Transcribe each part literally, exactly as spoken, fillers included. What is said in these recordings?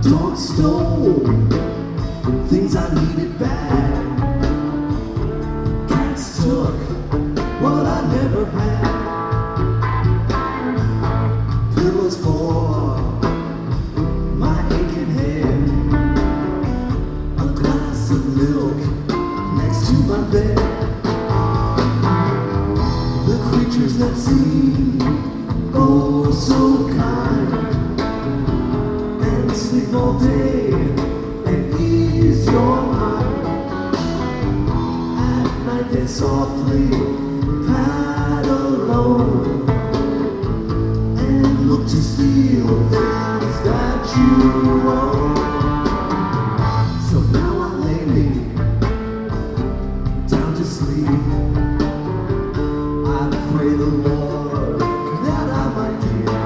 Dogs stole things I needed bad. Cats took what I never had. Pillows for my aching head. A glass of milk next to my bed. The creatures that seem oh so kind and sleep all day and ease your mind. At night they softly pad alone and look to steal things that you own. So now I lay me down to sleep. I pray the Lord that I might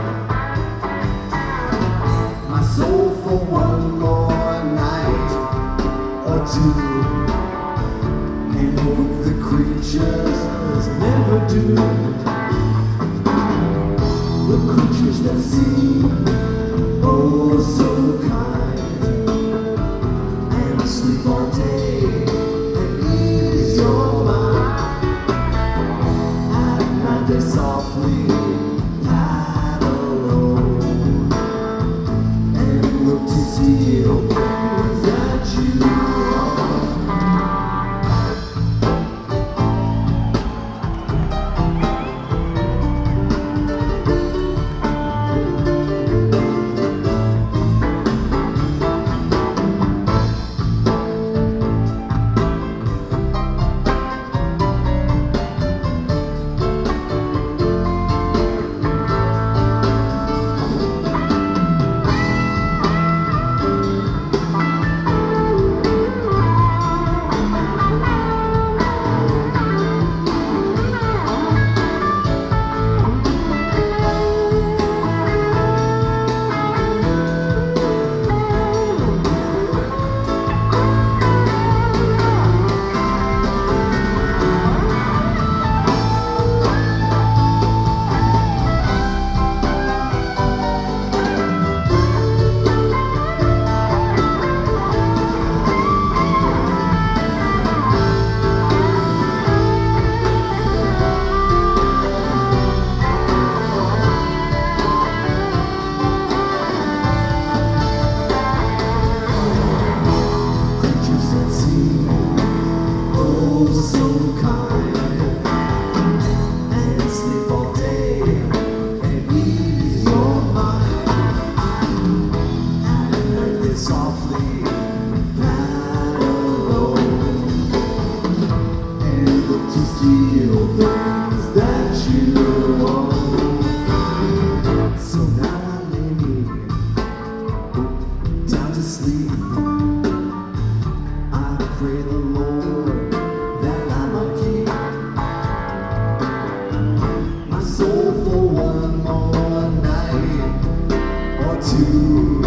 keep my soul for one more night or two, and hope the creatures never do. The creatures that seem oh so kind and sleep all day and ease your mind. At night they softly pad alone and look to steal things that you own. So kind and sleep all day and ease your mind. At night they softly pad alone and look to steal things that you own. So now I lay me down to sleep. I pray the Lord that I might keep my soul for one more night or two.